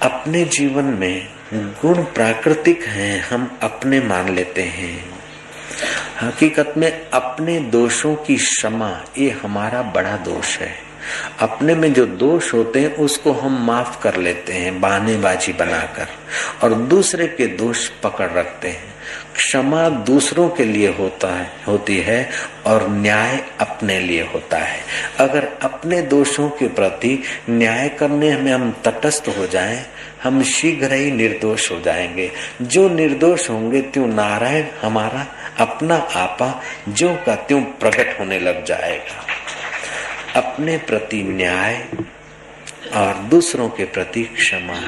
अपने जीवन में गुण प्राकृतिक हैं, हम अपने मान लेते हैं। हकीकत में अपने दोषों की क्षमा ये हमारा बड़ा दोष है। अपने में जो दोष होते हैं उसको हम माफ कर लेते हैं बहानेबाजी बनाकर, और दूसरे के दोष पकड़ रखते हैं। क्षमा दूसरों के लिए होती है और न्याय अपने लिए होता है। अगर अपने दोषों के प्रति न्याय करने में हम तटस्थ हो जाएं, हम शीघ्र ही निर्दोष हो जाएंगे। जो निर्दोष होंगे त्यों नारायण हमारा अपना आपा ज्यों का त्यों प्रकट होने लग जाएगा। अपने प्रति न्याय और दूसरों के प्रति क्षमा,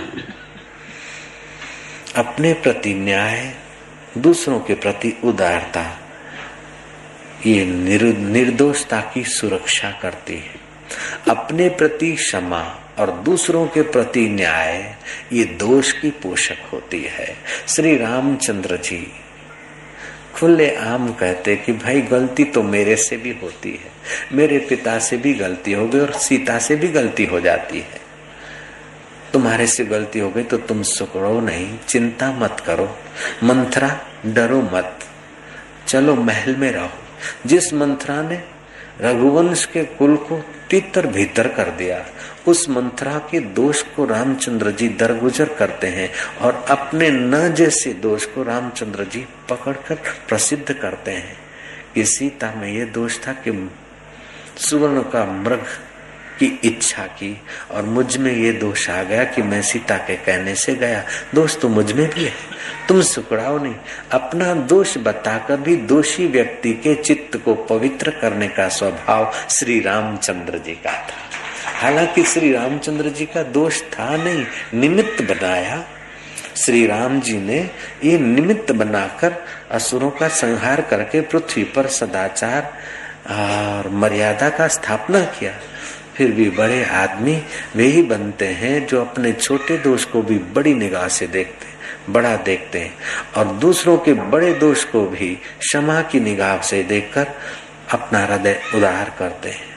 अपने प्रति न्याय, दूसरों के प्रति उदारता, ये निर्दोषता की सुरक्षा करती है। अपने प्रति क्षमा और दूसरों के प्रति न्याय ये दोष की पोषक होती है। श्री रामचंद्र जी खुले आम कहते कि भाई गलती तो मेरे से भी होती है, मेरे पिता से भी गलती हो गई और सीता से भी गलती हो जाती है। तुम्हारे से गलती हो गई तो तुम सुकड़ो नहीं, चिंता मत करो, मंथरा डरो मत, चलो महल में रहो। जिस मंथरा ने रघुवंश के कुल को तितर भीतर कर दिया, उस मंथरा के दोष को रामचंद्र जी दरगुजर करते हैं और अपने न जैसे दोष को रामचंद्र जी पकड़कर प्रसिद्ध करते हैं कि सीता में ये दोष था कि सुवर्ण का मृग की इच्छा की और मुझ में ये दोष आ गया कि मैं सीता के कहने से गया। दोष तो मुझ में भी है, तुम सुकड़ाओ नहीं। अपना दोष बताकर भी दोषी व्यक्ति के चित्त को पवित्र करने का स्वभाव श्री रामचंद्र जी का था। हालांकि श्री रामचंद्र जी का दोष था नहीं, निमित्त बनाया। श्री राम जी ने ये निमित्त बनाकर असुरों का संहार करके पृथ्वी पर सदाचार और मर्यादा का स्थापना किया। फिर भी बड़े आदमी वे ही बनते हैं जो अपने छोटे दोष को भी बड़ी निगाह से देखते हैं, बड़ा देखते हैं, और दूसरों के बड़े दोष को भी क्षमा की निगाह से देखकर अपना हृदय उदार करते हैं।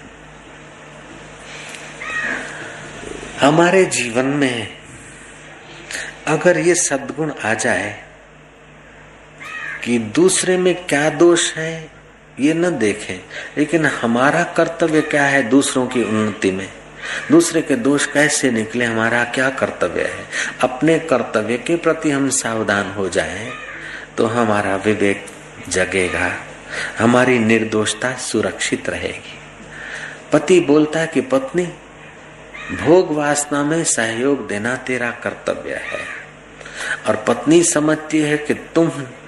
हमारे जीवन में अगर ये सद्गुण आ जाए कि दूसरे में क्या दोष है ये न देखें, लेकिन हमारा कर्तव्य क्या है दूसरों की उन्नति में, दूसरे के दोष कैसे निकले, हमारा क्या कर्तव्य है, अपने कर्तव्य के प्रति हम सावधान हो जाएं तो हमारा विवेक जगेगा, हमारी निर्दोषता सुरक्षित रहेगी। पति बोलता है कि पत्नी भोग वासना में सहयोग देना तेरा कर्तव्य है, और पत्नी समझती है कि तुम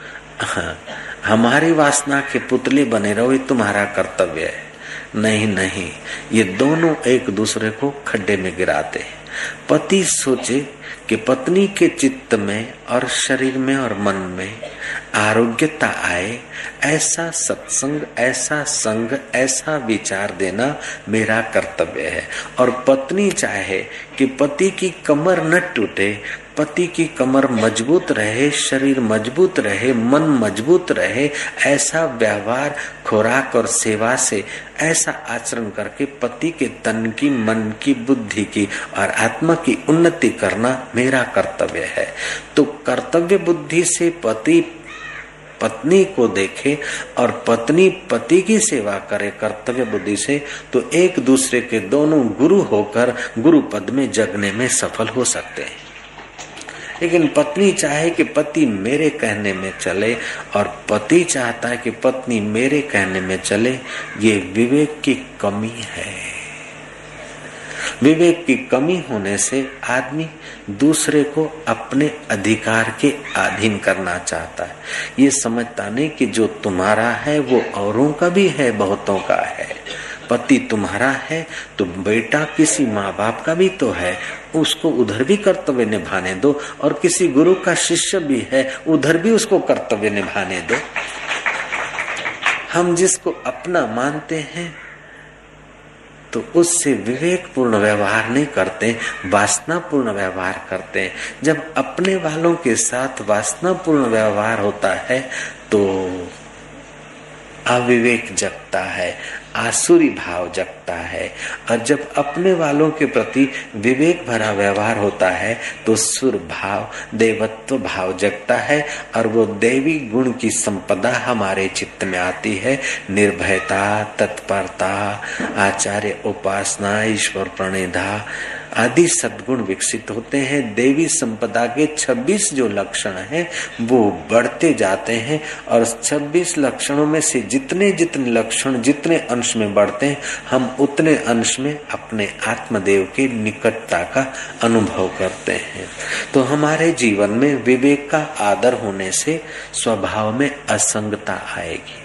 हमारी वासना के पुतले बने रहो, ये तुम्हारा कर्तव्य है। नहीं नहीं, ये दोनों एक दूसरे को खड्डे में गिराते हैं। पति सोचे कि पत्नी के चित्त में और शरीर में और मन में आरोग्यता आए, ऐसा सत्संग, ऐसा संग, ऐसा विचार देना मेरा कर्तव्य है। और पत्नी चाहे कि पति की कमर न टूटे, पति की कमर मजबूत रहे, शरीर मजबूत रहे, मन मजबूत रहे, ऐसा व्यवहार, खुराक और सेवा से ऐसा आचरण करके पति के तन की, मन की, बुद्धि की और आत्मा की उन्नति करना मेरा कर्तव्य है। तो कर्तव्य बुद्धि से पति पत्नी को देखे और पत्नी पति की सेवा करे कर्तव्य बुद्धि से, तो एक दूसरे के दोनों गुरु होकर गुरु पद में जगने में सफल हो सकते हैं। लेकिन पत्नी चाहे कि पति मेरे कहने में चले और पति चाहता है कि पत्नी मेरे कहने में चले, ये विवेक की कमी है। विवेक की कमी होने से आदमी दूसरे को अपने अधिकार के अधीन करना चाहता है। ये समझता नहीं कि जो तुम्हारा है वो औरों का भी है, बहुतों का है। पति तुम्हारा है तो बेटा किसी माँ बाप का भी तो है, उसको उधर भी कर्तव्य निभाने दो, और किसी गुरु का शिष्य भी है, उधर भी उसको कर्तव्य निभाने दो। हम जिसको अपना मानते हैं तो उससे विवेकपूर्ण व्यवहार नहीं करते, वासनापूर्ण व्यवहार करते हैं। जब अपने वालों के साथ वासनापूर्ण व्यवहार होता है तो अविवेक जगता है, आसुरी भाव जगता है। और जब अपने वालों के प्रति विवेक भरा व्यवहार होता है तो सुर भाव, देवत्व भाव जगता है और वो देवी गुण की संपदा हमारे चित्त में आती है। निर्भयता, तत्परता, आचार्य उपासना, ईश्वर प्रणिधा आदि सद्गुण विकसित होते हैं। देवी संपदा के 26 जो लक्षण हैं वो बढ़ते जाते हैं और 26 लक्षणों में से जितने जितने लक्षण जितने अंश में बढ़ते हैं हम उतने अंश में अपने आत्मदेव की निकटता का अनुभव करते हैं। तो हमारे जीवन में विवेक का आदर होने से स्वभाव में असंगता आएगी।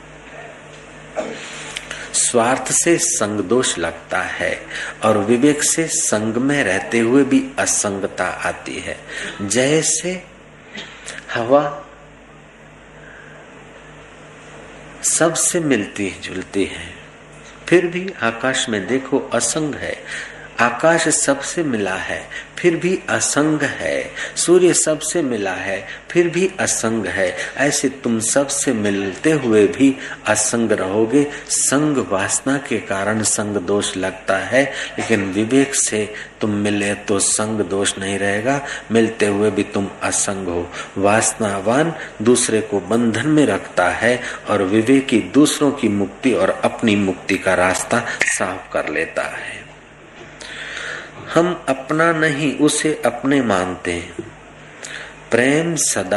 स्वार्थ से संग दोष लगता है और विवेक से संग में रहते हुए भी असंगता आती है। जैसे हवा सबसे मिलती जुलती है फिर भी आकाश में देखो असंग है। आकाश सबसे मिला है फिर भी असंग है। सूर्य सबसे मिला है फिर भी असंग है। ऐसे तुम सबसे मिलते हुए भी असंग रहोगे। संग वासना के कारण संग दोष लगता है, लेकिन विवेक से तुम मिले तो संग दोष नहीं रहेगा। मिलते हुए भी तुम असंग हो। वासनावान दूसरे को बंधन में रखता है और विवेकी दूसरों की मुक्ति और अपनी मुक्ति का रास्ता साफ कर लेता है। हम अपना नहीं उसे अपने मानते हैं। प्रेम सदा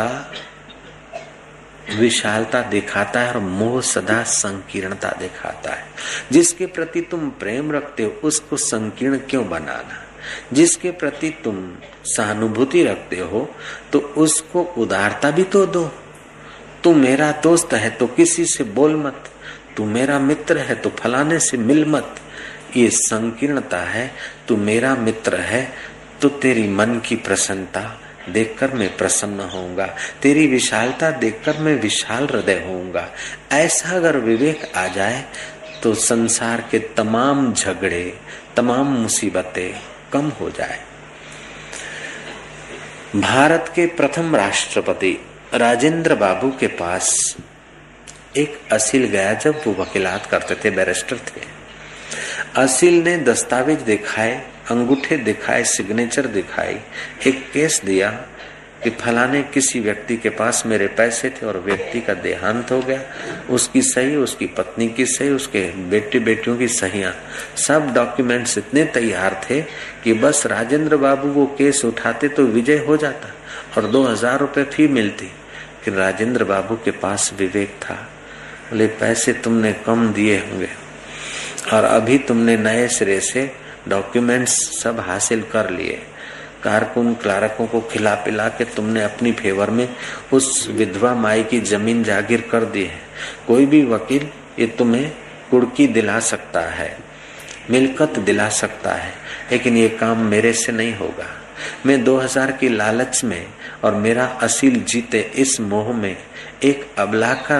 विशालता दिखाता है और मोह सदा संकीर्णता दिखाता है। जिसके प्रति तुम प्रेम रखते हो उसको संकीर्ण क्यों बनाना। जिसके प्रति तुम सहानुभूति रखते हो तो उसको उदारता भी तो दो। तू मेरा दोस्त है तो किसी से बोल मत, तू मेरा मित्र है तो फलाने से मिल मत। ये संकीर्णता है। तू मेरा मित्र है तो तेरी मन की प्रसन्नता देखकर मैं प्रसन्न होऊंगा, तेरी विशालता देखकर मैं विशाल हृदय होऊंगा। ऐसा अगर विवेक आ जाए तो संसार के तमाम झगड़े, तमाम मुसीबतें कम हो जाए। भारत के प्रथम राष्ट्रपति राजेंद्र बाबू के पास एक असील गया जब वो वकीलात करते थे, बैरिस्टर थे। असील ने दस्तावेज दिखाए, अंगूठे दिखाए, सिग्नेचर दिखाई, एक केस दिया कि फलाने किसी व्यक्ति के पास मेरे पैसे थे और व्यक्ति का देहांत हो गया। उसकी सही, उसकी पत्नी की सही, उसके बेटे बेटियों की सहियां, सब डॉक्यूमेंट्स इतने तैयार थे कि बस राजेंद्र बाबू वो केस उठाते तो विजय हो जाता और 2000 रुपये फी मिलती। कि राजेंद्र बाबू के पास विवेक था। बोले पैसे तुमने कम दिए होंगे और अभी तुमने नए सिरे से डॉक्यूमेंट्स सब हासिल कर लिए। कारकुन क्लार्कों को खिला पिला के तुमने अपनी फेवर में उस विधवा माई की जमीन जागीर कर दी है। कोई भी वकील ये तुम्हें कुर्की दिला सकता है, मिल्कत दिला सकता है, लेकिन ये काम मेरे से नहीं होगा। मैं 2000 की लालच में और मेरा असील जीते इस मोह में एक अबला का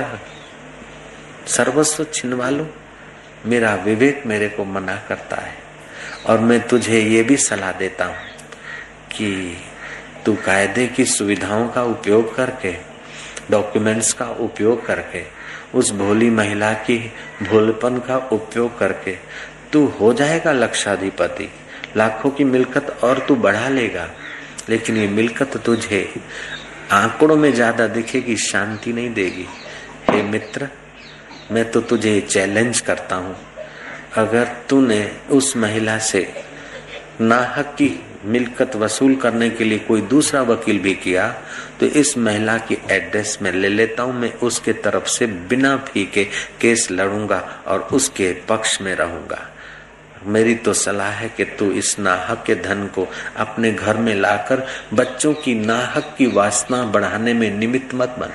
सर्वस्व छिनवा लूं। मेरा विवेक मेरे को मना करता है और मैं तुझे ये भी सलाह देता हूँ कि तू कायदे की सुविधाओं का उपयोग करके, डॉक्यूमेंट्स का उपयोग करके, उस भोली महिला की भोलपन का उपयोग करके तू हो जाएगा लक्षाधिपति। लाखों की मिल्कत और तू बढ़ा लेगा, लेकिन ये मिल्कत तुझे आंकड़ों में ज्यादा दिखेगी, शांति नहीं देगी। हे मित्र, मैं तो तुझे चैलेंज करता हूँ, अगर तूने उस महिला से नाहक की मिल्कत वसूल करने के लिए कोई दूसरा वकील भी किया तो इस महिला की एड्रेस में ले लेता हूँ। मैं उसके तरफ से बिना फी के केस लड़ूंगा और उसके पक्ष में रहूंगा। मेरी तो सलाह है कि तू इस नाहक के धन को अपने घर में लाकर बच्चों की नाहक की वासना बढ़ाने में निमित्त मत बन।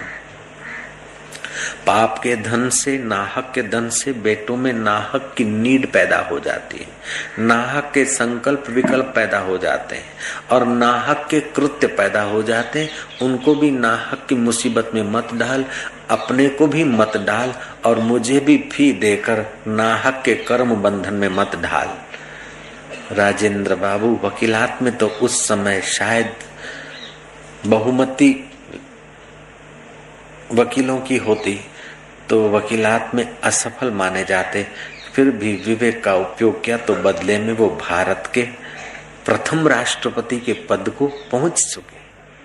पाप के धन से, नाहक के धन से बेटों में नाहक की नीड पैदा हो जाती है, नाहक के संकल्प विकल्प पैदा हो जाते हैं और नाहक के कृत्य पैदा हो जाते हैं। उनको भी नाहक की मुसीबत में मत डाल, अपने को भी मत डाल और मुझे भी फी देकर नाहक के कर्म बंधन में मत डाल। राजेंद्र बाबू वकीलात में तो उस समय शायद बहुमती वकीलों की होती तो वकीलात में असफल माने जाते, फिर भी विवेक का उपयोग किया तो बदले में वो भारत के प्रथम राष्ट्रपति के पद को पहुंच चुके।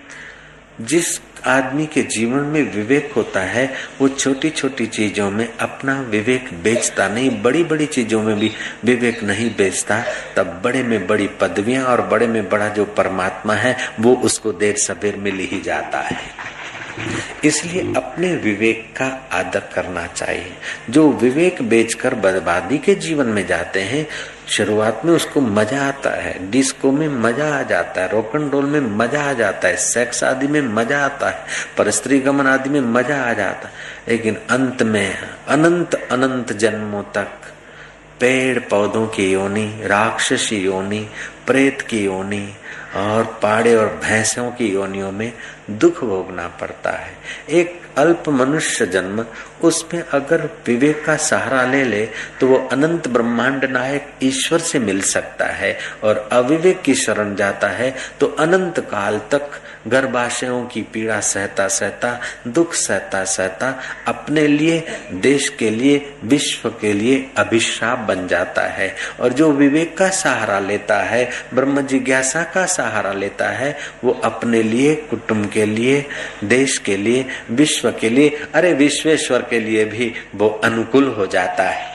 जिस आदमी के जीवन में विवेक होता है वो छोटी छोटी चीजों में अपना विवेक बेचता नहीं, बड़ी बड़ी चीजों में भी विवेक नहीं बेचता, तब बड़े में बड़ी पदवियां और बड़े में बड़ा जो परमात्मा है वो उसको देर सबेर मिल ही जाता है। इसलिए अपने विवेक का आदर करना चाहिए। जो विवेक बेचकर बर्बादी के जीवन में जाते हैं, शुरुआत में उसको मजा आता है, डिस्को में मजा आ जाता है, रोक एंड रोल में मजा आ जाता है, सेक्स आदि में मजा आता है, परस्त्री गमन आदि में मजा आ जाता है, लेकिन अंत में अनंत अनंत जन्मों तक पेड़ पौधों की योनि, राक्षसी योनि, प्रेत की योनि और पाड़े और भैंसों की योनियों में दुख भोगना पड़ता है। एक अल्प मनुष्य जन्म, उसमें अगर विवेक का सहारा ले ले तो वो अनंत ब्रह्मांड नायक ईश्वर से मिल सकता है, और अविवेक की शरण जाता है तो अनंत काल तक गर्भाशयों की पीड़ा सहता सहता, दुख सहता सहता अपने लिए, देश के लिए, विश्व के लिए अभिशाप बन जाता है। और जो विवेक का सहारा लेता है, ब्रह्म जिज्ञासा का सहारा लेता है, वो अपने लिए, कुटुंब के लिए, देश के लिए, विश्व के लिए, अरे विश्वेश्वर के लिए भी वो अनुकूल हो जाता है।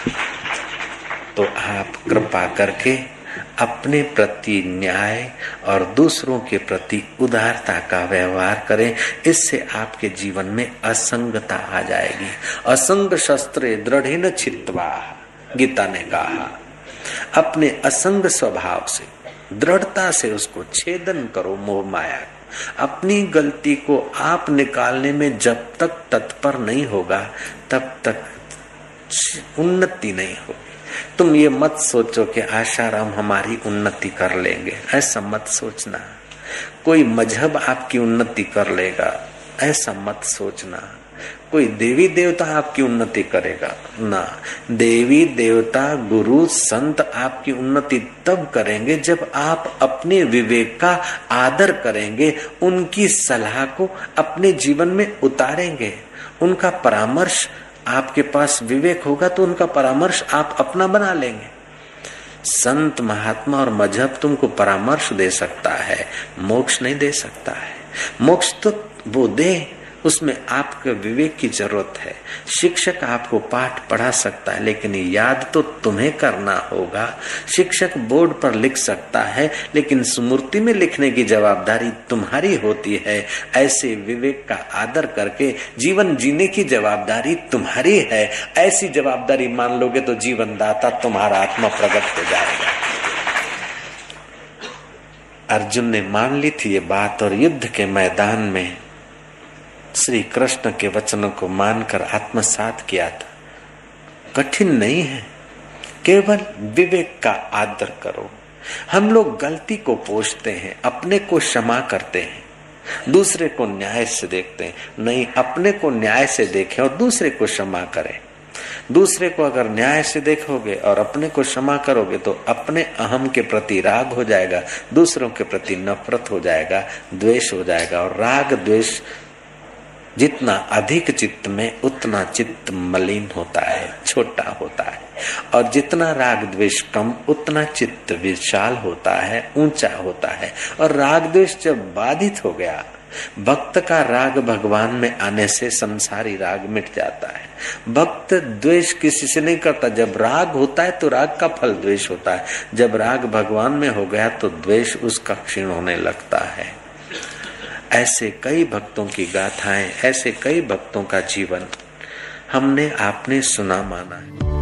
तो आप कृपा करके अपने प्रति न्याय और दूसरों के प्रति उदारता का व्यवहार करें। इससे आपके जीवन में असंगता आ जाएगी। असंग शस्त्रे दृढ़ेन छित्त्वा, गीता ने कहा। अपने असंग स्वभाव से, दृढ़ता से उसको छेदन करो, मोह माया। अपनी गलती को आप निकालने में जब तक तत्पर नहीं होगा तब तक उन्नति नहीं होगी। तुम ये मत सोचो कि आशाराम हमारी उन्नति कर लेंगे, ऐसा मत सोचना। कोई मजहब आपकी उन्नति कर लेगा, ऐसा मत सोचना। कोई देवी देवता आपकी उन्नति करेगा ना। देवी देवता, गुरु, संत आपकी उन्नति तब करेंगे जब आप अपने विवेक का आदर करेंगे, उनकी सलाह को अपने जीवन में उतारेंगे, उनका परामर्श, आपके पास विवेक होगा तो उनका परामर्श आप अपना बना लेंगे। संत, महात्मा और मजहब तुमको परामर्श दे सकता है, मोक्ष नहीं दे सकता है। मोक्ष तो वो दे, उसमें आपके विवेक की जरूरत है। शिक्षक आपको पाठ पढ़ा सकता है, लेकिन याद तो तुम्हें करना होगा। शिक्षक बोर्ड पर लिख सकता है, लेकिन स्मृति में लिखने की जवाबदारी तुम्हारी होती है। ऐसे विवेक का आदर करके जीवन जीने की जवाबदारी तुम्हारी है। ऐसी जवाबदारी मान लोगे तो जीवन दाता तुम्हारा आत्मा प्रकट हो जाएगा। अर्जुन ने मान ली थी ये बात, और युद्ध के मैदान में श्री कृष्ण के वचनों को मानकर आत्मसात किया था। कठिन नहीं है, केवल विवेक का आदर करो। हम लोग गलती को पोंछते हैं, अपने को क्षमा करते हैं, दूसरे को न्याय से देखते हैं। नहीं, अपने को न्याय से देखें और दूसरे को क्षमा करें। दूसरे को अगर न्याय से देखोगे और अपने को क्षमा करोगे तो अपने अहम के प्रति राग हो जाएगा, दूसरों के प्रति नफरत हो जाएगा, द्वेष हो जाएगा। और राग द्वेष जितना अधिक चित्त में, उतना चित्त मलिन होता है, छोटा होता है। और जितना राग द्वेष कम, उतना चित्त विशाल होता है, ऊंचा होता है। और राग द्वेष जब बाधित हो गया, भक्त का राग भगवान में आने से संसारी राग मिट जाता है। भक्त द्वेष किसी से नहीं करता। जब राग होता है तो राग का फल द्वेष होता है। जब राग भगवान में हो गया तो द्वेष उसका क्षीण होने लगता है। ऐसे कई भक्तों की गाथाएं, ऐसे कई भक्तों का जीवन हमने आपने सुना माना है।